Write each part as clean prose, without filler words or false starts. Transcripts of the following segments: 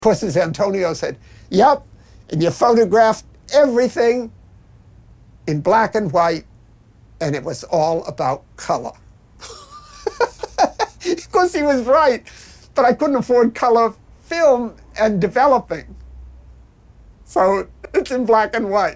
course, as Antonio said, yep, and you photographed everything in black and white, and it was all about color. Of course, he was right, but I couldn't afford color film and developing. So it's in black and white.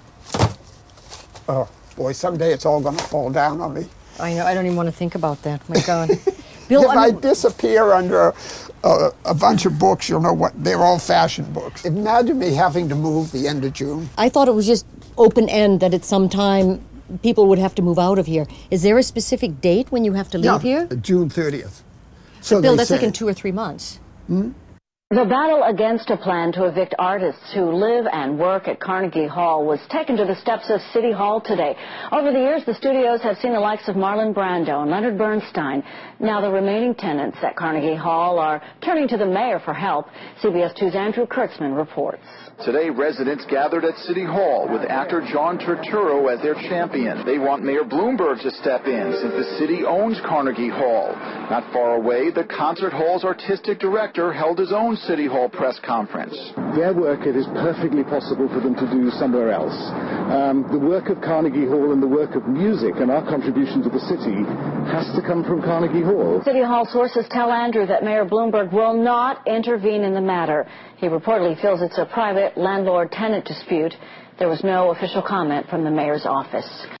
Oh, boy, someday it's all going to fall down on me. I know, I don't even want to think about that, my God. Bill, If I disappear under a bunch of books, you'll know what, they're old-fashioned books. Imagine me having to move the end of June. I thought it was just open-end, that at some time people would have to move out of here. Is there a specific date when you have to leave here? June 30th. So Bill, that's like in 2 or 3 months. The battle against a plan to evict artists who live and work at Carnegie Hall was taken to the steps of City Hall today. Over the years, the studios have seen the likes of Marlon Brando and Leonard Bernstein. Now the remaining tenants at Carnegie Hall are turning to the mayor for help. CBS 2's Andrew Kurtzman reports. Today, residents gathered at City Hall with actor John Turturro as their champion. They want Mayor Bloomberg to step in since the city owns Carnegie Hall. Not far away, the concert hall's artistic director held his own City Hall press conference. Their work, it is perfectly possible for them to do somewhere else. The work of Carnegie Hall and the work of music and our contribution to the city has to come from Carnegie Hall. City Hall sources tell Andrew that Mayor Bloomberg will not intervene in the matter. He reportedly feels it's a private landlord-tenant dispute. There was no official comment from the mayor's office.